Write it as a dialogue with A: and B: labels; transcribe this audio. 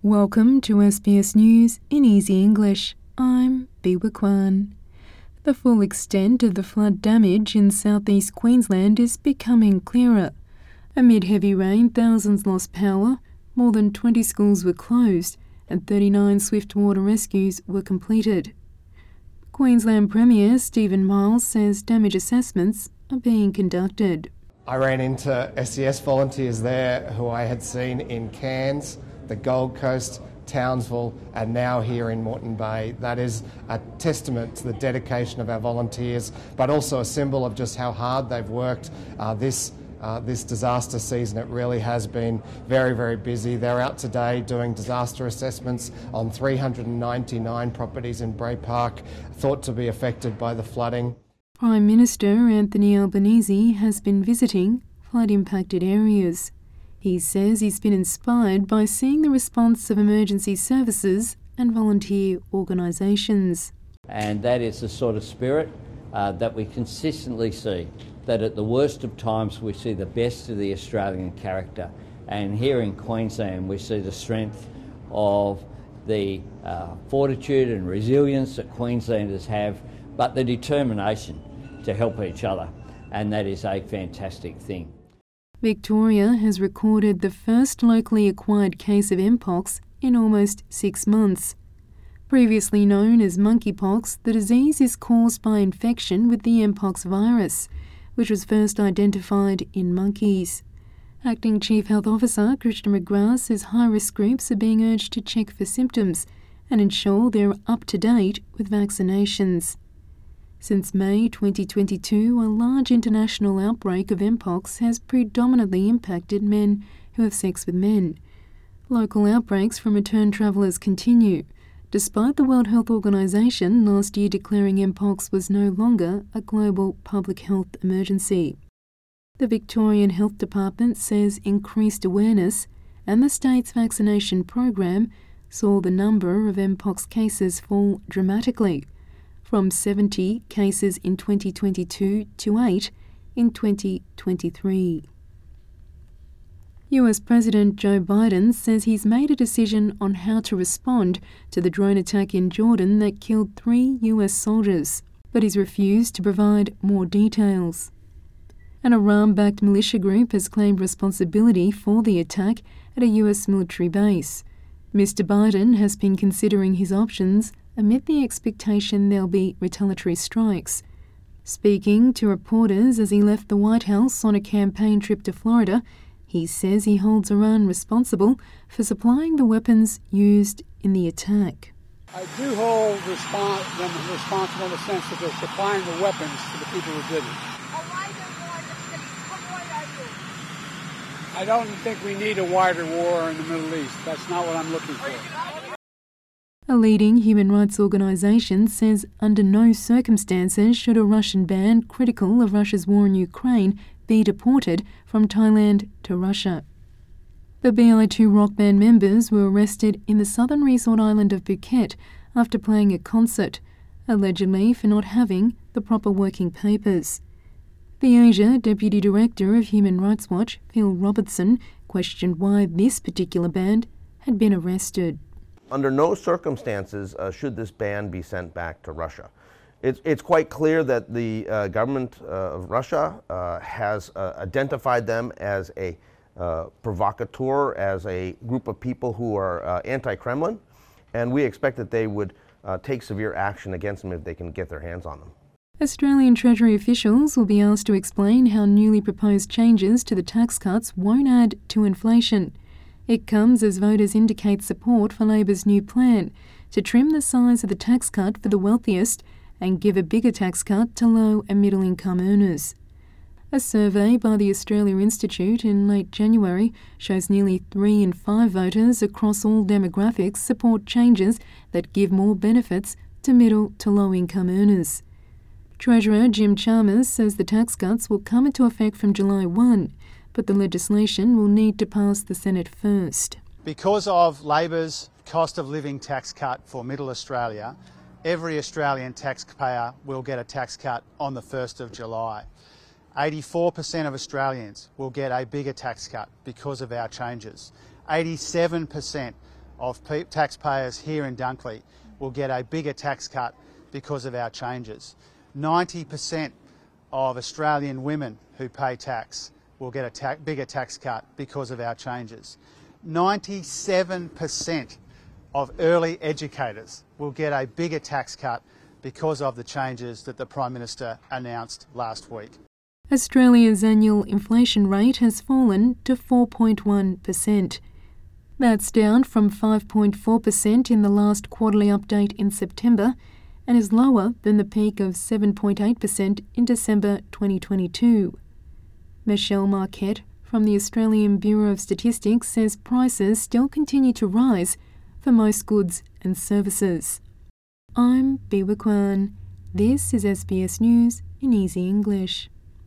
A: Welcome to SBS News in Easy English. I'm Biwa Kwan. The full extent of the flood damage in southeast Queensland is becoming clearer. Amid heavy rain, thousands lost power, more than 20 schools were closed, and 39 swift water rescues were completed. Queensland Premier Stephen Miles says damage assessments are being conducted.
B: I ran into SES volunteers there who I had seen in Cairns, the Gold Coast, Townsville, and now here in Moreton Bay. That is a testament to the dedication of our volunteers, but also a symbol of just how hard they've worked this disaster season. It really has been very, very busy. They're out today doing disaster assessments on 399 properties in Bray Park thought to be affected by the flooding.
A: Prime Minister Anthony Albanese has been visiting flood-impacted areas. He says he's been inspired by seeing the response of emergency services and volunteer organisations.
C: And that is the sort of spirit that we consistently see, that at the worst of times we see the best of the Australian character. And here in Queensland we see the strength of the fortitude and resilience that Queenslanders have, but the determination to help each other. And that is a fantastic thing.
A: Victoria has recorded the first locally acquired case of Mpox in almost 6 months. Previously known as monkeypox, the disease is caused by infection with the Mpox virus, which was first identified in monkeys. Acting Chief Health Officer Christian McGrath says high-risk groups are being urged to check for symptoms and ensure they're up to date with vaccinations. Since May 2022, a large international outbreak of Mpox has predominantly impacted men who have sex with men. Local outbreaks from returned travellers continue, despite the World Health Organization last year declaring Mpox was no longer a global public health emergency. The Victorian Health Department says increased awareness and the state's vaccination program saw the number of Mpox cases fall dramatically, from 70 cases in 2022 to 8 in 2023. US President Joe Biden says he's made a decision on how to respond to the drone attack in Jordan that killed 3 US soldiers, but he's refused to provide more details. An Iran-backed militia group has claimed responsibility for the attack at a US military base. Mr. Biden has been considering his options amid the expectation there'll be retaliatory strikes. Speaking to reporters as he left the White House on a campaign trip to Florida, he says he holds Iran responsible for supplying the weapons used in the attack.
D: I do hold them responsible in the sense that they're supplying the weapons to the people who did it. I don't think we need a wider war in the Middle East. That's not what I'm looking for.
A: A leading human rights organisation says under no circumstances should a Russian band critical of Russia's war in Ukraine be deported from Thailand to Russia. The BI2 rock band members were arrested in the southern resort island of Phuket after playing a concert, allegedly for not having the proper working papers. The Asia Deputy Director of Human Rights Watch, Phil Robertson, questioned why this particular band had been arrested.
E: Under no circumstances should this ban be sent back to Russia. It's quite clear that the government of Russia has identified them as a provocateur, as a group of people who are anti-Kremlin, and we expect that they would take severe action against them if they can get their hands on them.
A: Australian Treasury officials will be asked to explain how newly proposed changes to the tax cuts won't add to inflation. It comes as voters indicate support for Labor's new plan to trim the size of the tax cut for the wealthiest and give a bigger tax cut to low and middle income earners. A survey by the Australia Institute in late January shows nearly 3 in 5 voters across all demographics support changes that give more benefits to middle to low income earners. Treasurer Jim Chalmers says the tax cuts will come into effect from July 1, but the legislation will need to pass the Senate first.
F: Because of Labor's cost of living tax cut for Middle Australia, every Australian taxpayer will get a tax cut on the 1st of July. 84% of Australians will get a bigger tax cut because of our changes. 87% of taxpayers here in Dunkley will get a bigger tax cut because of our changes. 90% of Australian women who pay tax will get a bigger tax cut because of our changes. 97% of early educators will get a bigger tax cut because of the changes that the Prime Minister announced last week.
A: Australia's annual inflation rate has fallen to 4.1%. That's down from 5.4% in the last quarterly update in September and is lower than the peak of 7.8% in December 2022. Michelle Marquette from the Australian Bureau of Statistics says prices still continue to rise for most goods and services. I'm Biwa Kwan. This is SBS News in Easy English.